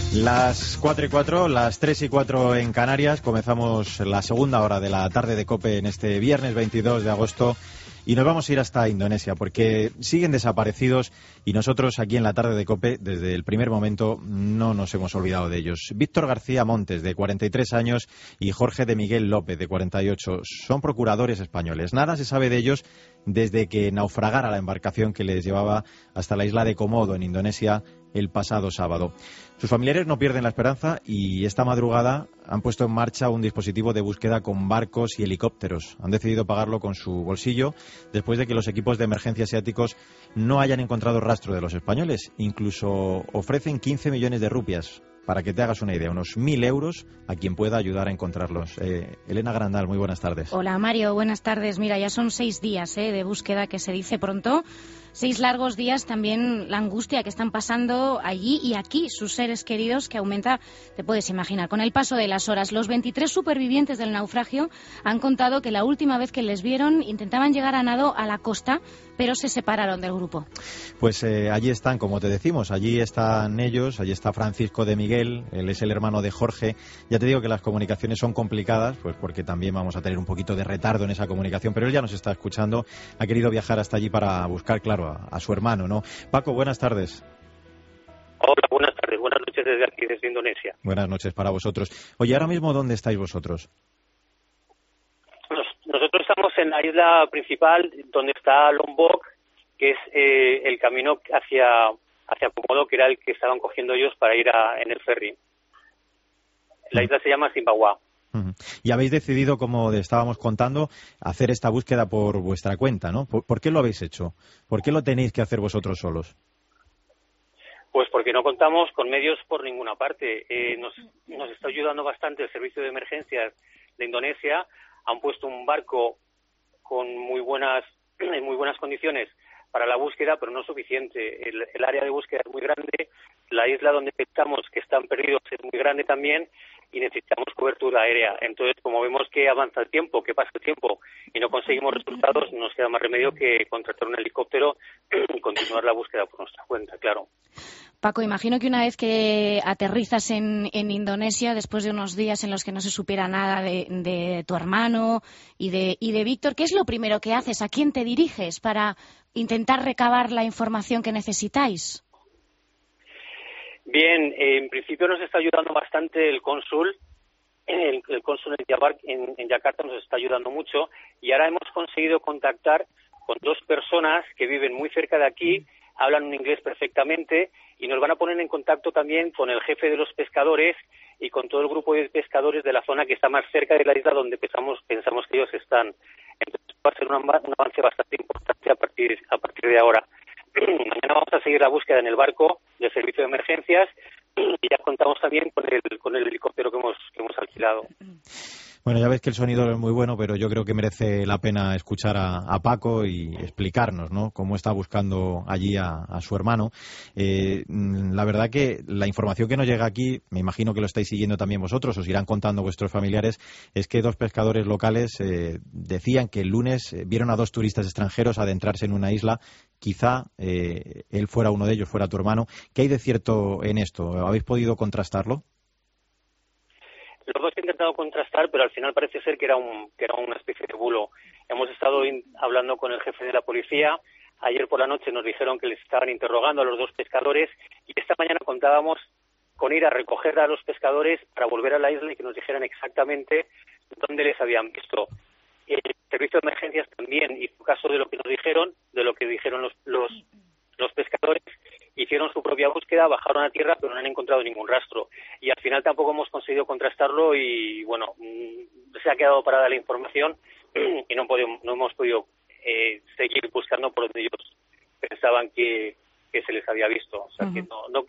Las 4:04, las 3:04 en Canarias. Comenzamos la segunda hora de la tarde de COPE en este viernes 22 de agosto. Y nos vamos a ir hasta Indonesia porque siguen desaparecidos y nosotros aquí en la tarde de COPE, desde el primer momento, no nos hemos olvidado de ellos. Víctor García Montes, de 43 años, y Jorge de Miguel López, de 48, son procuradores españoles. Nada se sabe de ellos desde que naufragara la embarcación que les llevaba hasta la isla de Komodo, en Indonesia, el pasado sábado. Sus familiares no pierden la esperanza y esta madrugada han puesto en marcha un dispositivo de búsqueda con barcos y helicópteros. Han decidido pagarlo con su bolsillo después de que los equipos de emergencia asiáticos no hayan encontrado rastro de los españoles. Incluso ofrecen 15 millones de rupias, para que te hagas una idea, unos 1.000 euros a quien pueda ayudar a encontrarlos. Elena Grandal, muy buenas tardes. Hola Mario, buenas tardes. Mira, ya son 6 días de búsqueda, que se dice pronto. 6 largos días, también la angustia que están pasando allí y aquí sus seres queridos, que aumenta, te puedes imaginar, con el paso de las horas. Los 23 supervivientes del naufragio han contado que la última vez que les vieron intentaban llegar a nado a la costa, pero se separaron del grupo. Pues allí están, como te decimos, allí están ellos, allí está Francisco de Miguel, él es el hermano de Jorge. Ya te digo que las comunicaciones son complicadas, pues porque también vamos a tener un poquito de retardo en esa comunicación, pero él ya nos está escuchando, ha querido viajar hasta allí para buscar, claro, a su hermano, ¿no? Paco, buenas tardes. Hola, buenas tardes, buenas noches desde aquí, desde Indonesia. Buenas noches para vosotros. Oye, ahora mismo, ¿dónde estáis vosotros? Nosotros estamos en la isla principal, donde está Lombok, que es el camino hacia Komodo, que era el que estaban cogiendo ellos para ir en el ferry. La isla se llama Zimbabue. Y habéis decidido, como estábamos contando, hacer esta búsqueda por vuestra cuenta, ¿no? ¿Por qué lo habéis hecho? ¿Por qué lo tenéis que hacer vosotros solos? Pues porque no contamos con medios por ninguna parte. Nos está ayudando bastante el servicio de emergencias de Indonesia. Han puesto un barco con muy buenas condiciones para la búsqueda, pero no es suficiente. El área de búsqueda es muy grande, la isla donde estamos, que están perdidos, es muy grande también, y necesitamos cobertura aérea. Entonces, como vemos que avanza el tiempo, que pasa el tiempo y no conseguimos resultados, nos queda más remedio que contratar un helicóptero y continuar la búsqueda por nuestra cuenta, claro. Paco, imagino que una vez que aterrizas en Indonesia, después de unos días en los que no se supiera nada de tu hermano y de Víctor, ¿qué es lo primero que haces? ¿A quién te diriges para intentar recabar la información que necesitáis? Bien, en principio nos está ayudando bastante el cónsul. El cónsul en Yakarta nos está ayudando mucho, y ahora hemos conseguido contactar con 2 personas que viven muy cerca de aquí, hablan un inglés perfectamente, y nos van a poner en contacto también con el jefe de los pescadores y con todo el grupo de pescadores de la zona que está más cerca de la isla donde pensamos que ellos están. Entonces va a ser un avance bastante importante a partir de ahora. Mañana vamos a seguir la búsqueda en el barco del servicio de emergencias y ya contamos también con el helicóptero que hemos alquilado. Bueno, ya ves que el sonido es muy bueno, pero yo creo que merece la pena escuchar a Paco y explicarnos, ¿no?, cómo está buscando allí a su hermano. La verdad que la información que nos llega aquí, me imagino que lo estáis siguiendo también vosotros, os irán contando vuestros familiares, es que 2 pescadores locales decían que el lunes vieron a 2 turistas extranjeros adentrarse en una isla. Quizá él fuera uno de ellos, fuera tu hermano. ¿Qué hay de cierto en esto? ¿Habéis podido contrastarlo? Los dos he intentado contrastar, pero al final parece ser que era una especie de bulo. Hemos estado hablando con el jefe de la policía. Ayer por la noche nos dijeron que les estaban interrogando a los 2 pescadores, y esta mañana contábamos con ir a recoger a los pescadores para volver a la isla y que nos dijeran exactamente dónde les habían visto. El servicio de emergencias también hizo caso de lo que dijeron los pescadores, hicieron su propia búsqueda, bajaron a tierra, pero no han encontrado ningún rastro. Y al final tampoco hemos conseguido contrastarlo y, bueno, se ha quedado parada la información y no hemos podido seguir buscando por donde ellos pensaban que se les había visto. O sea, que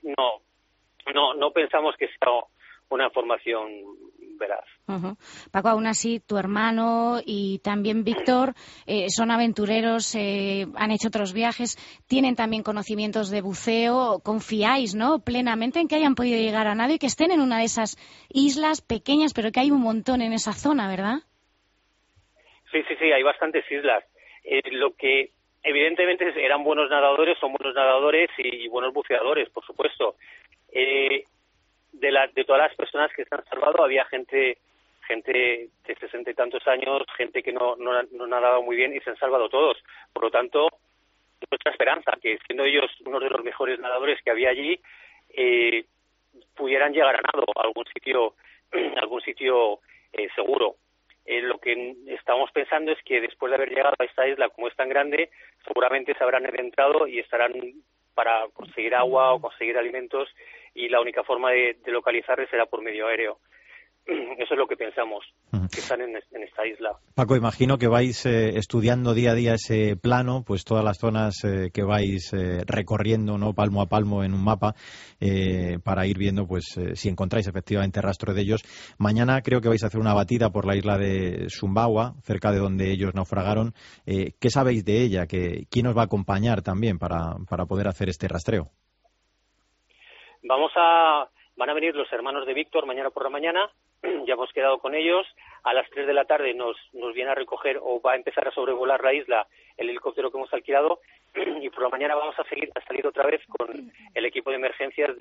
no pensamos que sea una información veraz. Paco, aún así, tu hermano y también Víctor son aventureros, han hecho otros viajes, tienen también conocimientos de buceo. ¿Confiáis, no, plenamente en que hayan podido llegar a nado y que estén en una de esas islas pequeñas, pero que hay un montón en esa zona, verdad? Sí, hay bastantes islas. Lo que evidentemente eran buenos nadadores, son buenos nadadores y buenos buceadores, por supuesto. de todas las personas que se han salvado, había gente de 60 y tantos años, gente que no nadaba muy bien y se han salvado todos. Por lo tanto, nuestra esperanza, que siendo ellos uno de los mejores nadadores que había allí, pudieran llegar a nado a algún sitio seguro. Lo que estamos pensando es que después de haber llegado a esta isla, como es tan grande, seguramente se habrán adentrado y estarán para conseguir agua o conseguir alimentos, y la única forma de localizarles será por medio aéreo. Eso es lo que pensamos, que están en esta isla. Paco, imagino que vais estudiando día a día ese plano, pues todas las zonas que vais recorriendo, ¿no?, palmo a palmo en un mapa, para ir viendo pues si encontráis efectivamente rastro de ellos. Mañana creo que vais a hacer una batida por la isla de Sumbawa, cerca de donde ellos naufragaron. ¿Qué sabéis de ella? ¿Quién os va a acompañar también para poder hacer este rastreo? Van a venir los hermanos de Víctor mañana por la mañana. Ya hemos quedado con ellos. A las 3 de la tarde nos viene a recoger, o va a empezar a sobrevolar la isla, el helicóptero que hemos alquilado, y por la mañana vamos a salir otra vez con el equipo de emergencias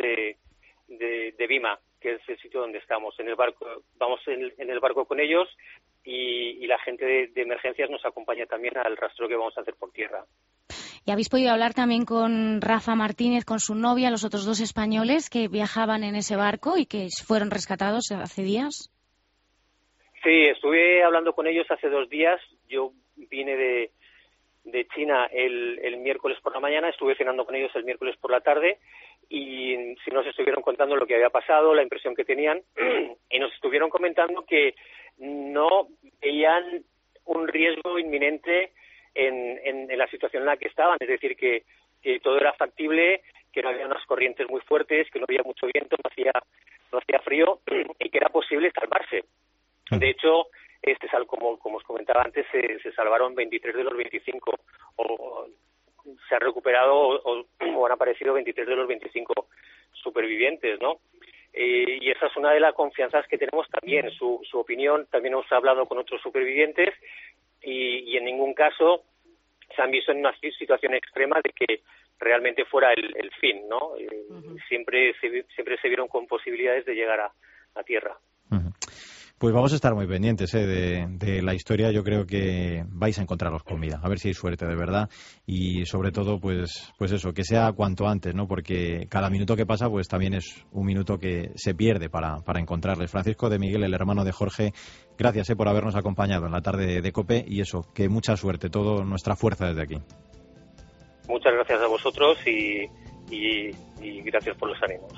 de Vima, que es el sitio donde estamos. En el barco, vamos en el barco con ellos, y la gente de emergencias nos acompaña también al rastreo que vamos a hacer por tierra. ¿Y habéis podido hablar también con Rafa Martínez, con su novia, los otros dos españoles que viajaban en ese barco y que fueron rescatados hace días? Sí, estuve hablando con ellos hace 2 días. Yo vine de China el miércoles por la mañana, estuve cenando con ellos el miércoles por la tarde, y sí nos estuvieron contando lo que había pasado, la impresión que tenían, y nos estuvieron comentando que no veían un riesgo inminente en la situación en la que estaban, es decir, que todo era factible, que no había unas corrientes muy fuertes, que no había mucho viento, no hacía frío, y que era posible salvarse. De hecho, como os comentaba antes, se salvaron 23 de los 25, o se han recuperado o han aparecido 23 de los 25 supervivientes, ¿no? Y esa es una de las confianzas que tenemos también, su opinión. También hemos hablado con otros supervivientes, y en ningún caso se han visto en una situación extrema de que realmente fuera el fin, ¿no? Siempre se vieron con posibilidades de llegar a tierra. Pues vamos a estar muy pendientes de la historia. Yo creo que vais a encontraros con vida, a ver si hay suerte de verdad, y sobre todo pues eso, que sea cuanto antes, ¿no? Porque cada minuto que pasa pues también es un minuto que se pierde para encontrarles. Francisco de Miguel, el hermano de Jorge, gracias por habernos acompañado en la tarde de COPE, y eso, que mucha suerte, toda nuestra fuerza desde aquí. Muchas gracias a vosotros y gracias por los ánimos.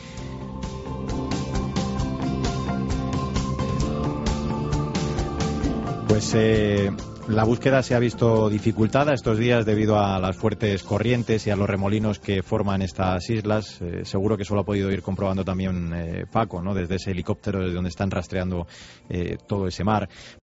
Pues la búsqueda se ha visto dificultada estos días debido a las fuertes corrientes y a los remolinos que forman estas islas. Seguro que eso lo ha podido ir comprobando también Paco, ¿no?, desde ese helicóptero desde donde están rastreando todo ese mar.